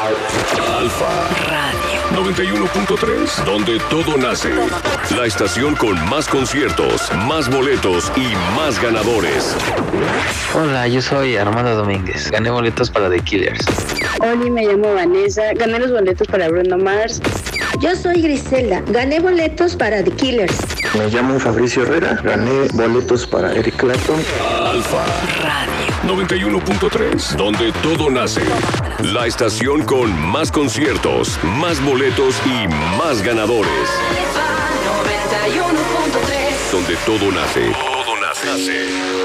Alfa Radio 91.3, donde todo nace. La estación con más conciertos, más boletos y más ganadores. Hola, yo soy Armando Domínguez. Gané boletos para The Killers. Hola, me llamo Vanessa. Gané los boletos para Bruno Mars. Yo soy Griselda. Gané boletos para The Killers. Me llamo Fabricio Herrera. Gané boletos para Eric Clapton. Alfa Radio 91.3, donde todo nace. La estación con más conciertos, más boletos y más ganadores. Alfa 91.3, donde todo nace. Todo nace.